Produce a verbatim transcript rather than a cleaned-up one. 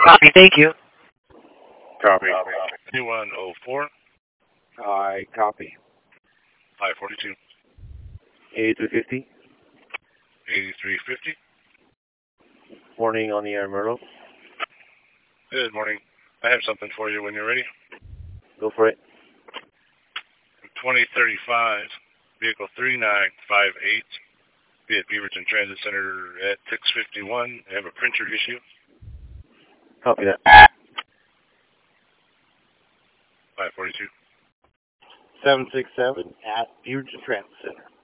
Copy, thank you. Copy. twenty-one oh four. I copy. five forty-two. eighty-three fifty. eighty-three fifty. Morning on the air, Myrtle. Good morning. I have something for you when you're ready. Go for it. twenty thirty-five, vehicle three nine five eight. Be at Beaverton Transit Center at six fifty-one. I have a printer issue. Copy that. five forty-two. seven six seven at Beaverton Transit Center.